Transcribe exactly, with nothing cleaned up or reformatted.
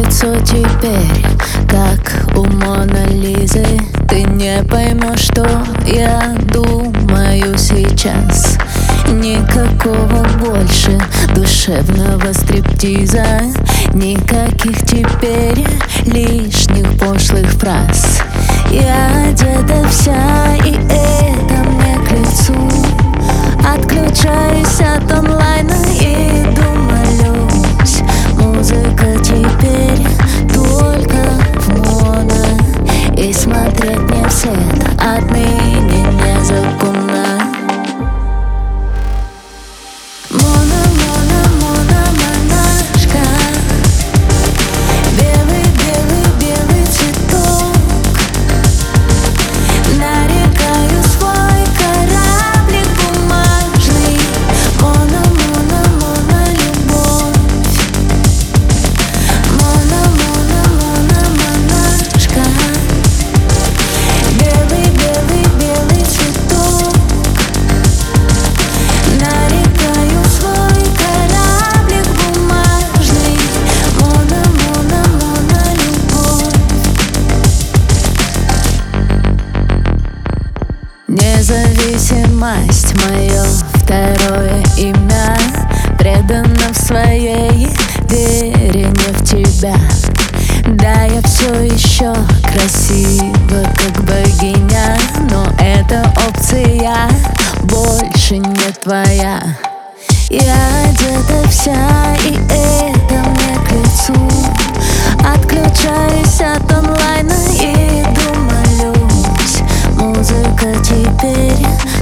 лицо теперь, как у Моны Лизы. Ты не поймешь, что я думаю сейчас. Никакого больше душевного стриптиза, никаких теперь лишних пошлых фраз. Я одета вся, и это мне к лицу. Отключаюсь от онлайна и думалюсь. Музыка теперь только в моно, и смотреть мне вслед отныне незаконно. Моно, моно, моно, монашка. Белый, белый, белый цветок. Нарекаю свой кораблик бумажный. Моно, моно, моно, любовь. Моно, моно, моно, монашка. Белый, белый, белый цветок. Нарекаю свой кораблик бумажный. Моно, моно, моно, любовь. Независимость — мое второе имя. Предана в своей вере не в тебя. Да, я все еще красива, как богиня, но эта опция больше не твоя. Я одета вся, и это мне к лицу. Отключаюсь от онлайна и думалюсь. Музыка теперь